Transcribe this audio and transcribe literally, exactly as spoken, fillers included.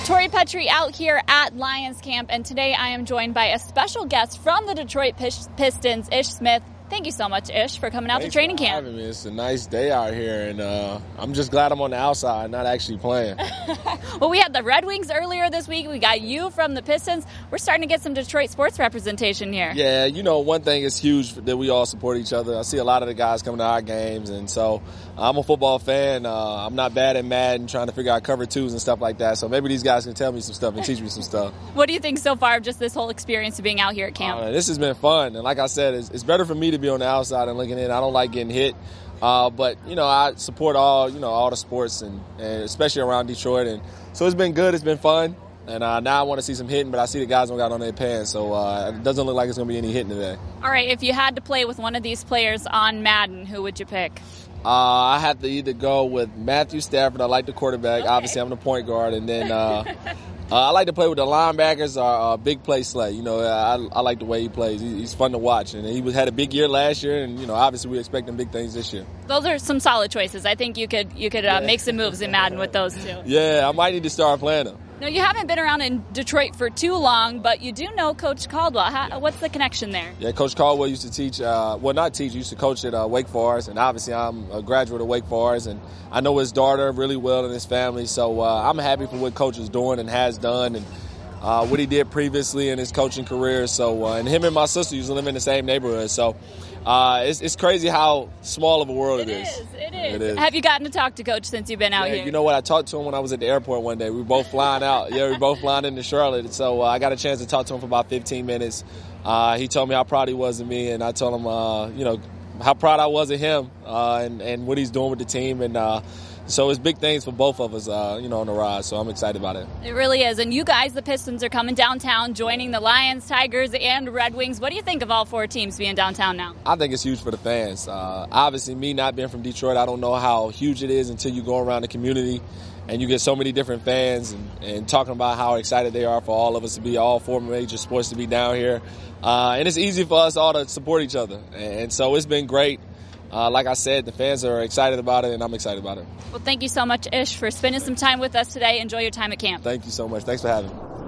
Tori Petrie out here at Lions Camp, and today I am joined by a special guest from the Detroit Pistons, Ish Smith. Thank you so much, Ish, for coming out Thanks to training for camp. Having me. It's a nice day out here, and uh, I'm just glad I'm on the outside, not actually playing. Well, we had the Red Wings earlier this week. We got you from the Pistons. We're starting to get some Detroit sports representation here. Yeah, you know, one thing is huge that we all support each other. I see a lot of the guys coming to our games, and so I'm a football fan. Uh, I'm not bad at Madden, trying to figure out cover twos and stuff like that. So maybe these guys can tell me some stuff and teach me some stuff. What do you think so far of just this whole experience of being out here at camp? Uh, this has been fun, and like I said, it's, it's better for me to be on the outside and looking in. I don't like getting hit, uh, but you know, I support all you know all the sports, and, and especially around Detroit, and so it's been good. It's been fun, and uh, now I want to see some hitting, but I see the guys don't got on their pants, so uh, it doesn't look like it's going to be any hitting today. All right, if you had to play with one of these players on Madden, who would you pick? Uh, I have to either go with Matthew Stafford. I like the quarterback. Okay. Obviously, I'm the point guard, and then uh, uh, I like to play with the linebackers or uh, big play Slay. You know, I, I like the way he plays. He, he's fun to watch, and he was, had a big year last year, and you know, obviously, we're expecting big things this year. Those are some solid choices. I think you could you could uh, Yeah. make some moves in Madden with those two. Yeah, I might need to start playing them. Now, you haven't been around in Detroit for too long, but you do know Coach Caldwell. How, what's the connection there? Yeah, Coach Caldwell used to teach, uh, well, not teach, he used to coach at uh, Wake Forest, and obviously I'm a graduate of Wake Forest, and I know his daughter really well and his family, so uh, I'm happy for what Coach is doing and has done, and uh, what he did previously in his coaching career. So, uh, and him and my sister used to live in the same neighborhood, so uh, it's, it's crazy how small of a world it, It is. is. It is. It is. Have you gotten to talk to Coach since you've been out Yeah, here? you know what? I talked to him when I was at the airport one day. We were both flying out. Yeah, we were both flying into Charlotte. So uh, I got a chance to talk to him for about fifteen minutes. Uh, he told me how proud he was of me, and I told him, uh, you know, how proud I was of him uh, and, and what he's doing with the team. And uh, so it's big things for both of us, uh, you know, on the ride. So I'm excited about it. It really is. And you guys, the Pistons, are coming downtown, joining the Lions, Tigers, and Red Wings. What do you think of all four teams being downtown now? I think it's huge for the fans. Uh, obviously, me not being from Detroit, I don't know how huge it is until you go around the community and you get so many different fans and, and talking about how excited they are for all of us to be, all four major sports to be down here. Uh, and it's easy for us all to support each other. And so it's been great. Uh, like I said, the fans are excited about it, and I'm excited about it. Well, thank you so much, Ish, for spending some time with us today. Enjoy your time at camp. Thank you so much. Thanks for having me.